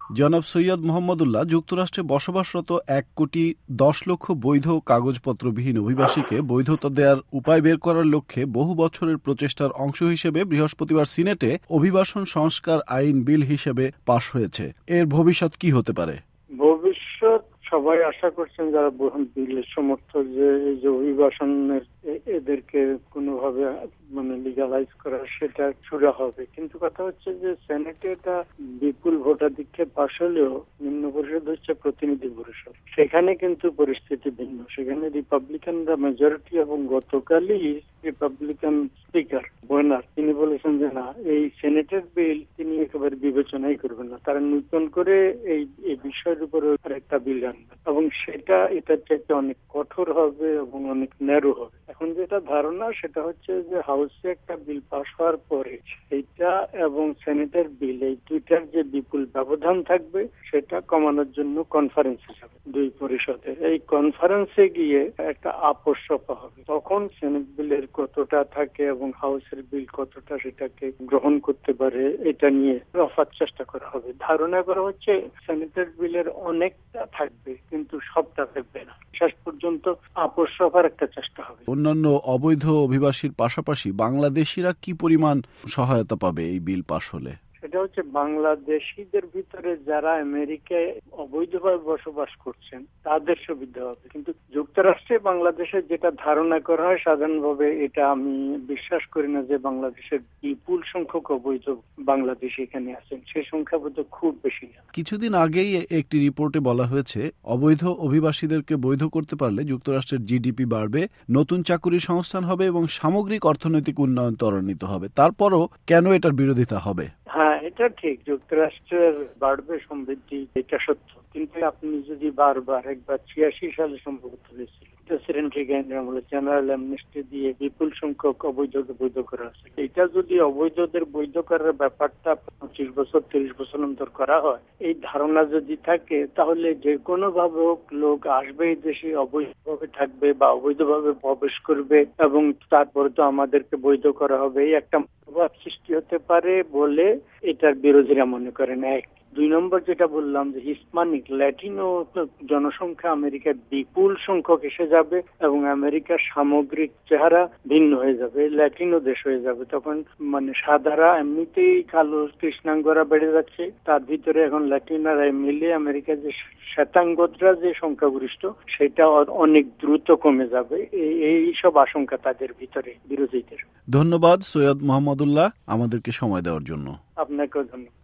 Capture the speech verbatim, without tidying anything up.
জনাব সৈয়দ মোহাম্মদুল্লাহ, যুক্তরাষ্ট্রে বসবাসরত এক কোটি দশ লক্ষ বৈধ কাগজপত্রবিহীন অভিবাসীকে বৈধতা দেওয়ার উপায় বের করার লক্ষ্যে বহু বছরের প্রচেষ্টার অংশ হিসেবে বৃহস্পতিবার সিনেটে অভিবাসন সংস্কার আইন বিল হিসেবে পাশ হয়েছে। এর ভবিষ্যৎ কি হতে পারে? ভবিষ্যৎ সবাই আশা করছেন যারা বিলের সমর্থক, যে এই যে অভিবাসনের এদেরকে কোনোভাবে মানে লিগালাইজ করা সেটা শুরু হবে। কিন্তু কথা হচ্ছে যে সেনেটে এটা বিপুল ভোটাধিক্যে পাশ হলেও নিম্ন পরিষদ হচ্ছে প্রতিনিধি পরিষদ, সেখানে কিন্তু পরিস্থিতি ভিন্ন। সেখানে রিপাবলিকানরা মেজরিটি এবং গতকালই রিপাবলিকান স্পিকার বোয়েনার তিনি বলেছেন যে না, এই সেনেটের বিল তিনি একেবারে বিবেচনাই করবেন না, তারা নতুন করে এই এই বিষয়ের উপরে একটা বিল আনবেন এবং সেটা এটার চাইতে অনেক কঠোর হবে এবং অনেক ন্যারো হবে। এখন যেটা ধারণা সেটা হচ্ছে যে হাউসে একটা বিল পাস হওয়ার পরে সেইটা এবং সেনেটের বিল এই দুইটার যে বিপুল ব্যবধান থাকবে সেটা কমানোর জন্য কনফারেন্সে যাবে দুই পরিষদের। এই কনফারেন্সে গিয়ে একটা আপোষ সভা হবে, তখন সেনেট বিলের কতটা থাকে এবং হাউসের বিল কতটা সেটাকে গ্রহণ করতে পারে এটা নিয়ে রফার চেষ্টা করা হবে। ধারণা করা হচ্ছে সেনেটের বিলের অনেকটা থাকবে কিন্তু সবটা থাকবে না, শেষ পর্যন্ত আপোষ সভার একটা চেষ্টা হবে। অন্যান্য অবৈধ অভিবাসীর পাশাপাশি বাংলাদেশিরা কি পরিমাণ সহায়তা পাবে এই বিল পাশ হলে? সেটা হচ্ছে বাংলাদেশিদের ভিতরে যারা আমেরিকায় অবৈধভাবে বসবাস করছেন তাদের সুবিধা হবে, কিন্তু যুক্তরাষ্ট্রে বাংলাদেশের যেটা ধারণা করা হয় সাধারণভাবে, এটা আমি বিশ্বাস করি না যে বাংলাদেশের বিপুল সংখ্যক অবৈধ বাংলাদেশি এখানে আছেন, সেই সংখ্যা বোধ খুব বেশি না। কিছুদিন আগেই একটি রিপোর্টে বলা হয়েছে অবৈধ অভিবাসীদেরকে বৈধ করতে পারলে যুক্তরাষ্ট্রের জিডিপি বাড়বে, নতুন চাকুরির সংস্থান হবে এবং সামগ্রিক অর্থনৈতিক উন্নয়ন ত্বরান্বিত হবে। তারপরও কেন এটার বিরোধিতা হবে? হ্যাঁ, এটা ঠিক, যুক্তরাষ্ট্রের বাড়বে সমৃদ্ধি, এটা সত্য, কিন্তু আপনি যদি বারবার একবার ছিয়াশি সালে সম্ভবত হয়েছিল প্রেসিডেন্ট রিগানের আমলে জেনারেল অ্যামনেস্টি দিয়ে বিপুল সংখ্যক অবৈধকে বৈধ করা হয়েছে। এটা যদি অবৈধদের বৈধ করার ব্যাপারটা পঁচিশ বছর তিরিশ বছর অন্তর করা হয়, এই ধারণা যদি থাকে তাহলে যে কোনো ভাবে হোক লোক আসবে এই দেশে, অবৈধভাবে থাকবে বা অবৈধভাবে প্রবেশ করবে এবং তারপরে তো আমাদেরকে বৈধ করা হবে, এই একটা মনোভাব সৃষ্টি হতে পারে বলে এটার বিরোধীরা মনে করেন। এক দুই নম্বর যেটা বললাম যে হিস্পানিক ল্যাটিনো জনসংখ্যা আমেরিকায় বিপুল সংখ্যক এসে যাবে এবং আমেরিকার সামগ্রিক চেহারা ভিন্ন হয়ে যাবে, ল্যাটিনো দেশ হয়ে যাবে। তখন মানে সাদারা এমনিতেই কালো কৃষ্ণাঙ্গরা বেড়ে যাচ্ছে, তার ভিতরে এখন ল্যাটিনারা মিলে আমেরিকার যে শ্বেতাঙ্গরা যে সংখ্যাগরিষ্ঠ সেটা অনেক দ্রুত কমে যাবে। এই সব আশঙ্কা তাদের ভিতরে বিরোধীদের। ধন্যবাদ সৈয়দ মোহাম্মদুল্লাহ আমাদেরকে সময় দেওয়ার জন্য। আপনাকেও ধন্যবাদ।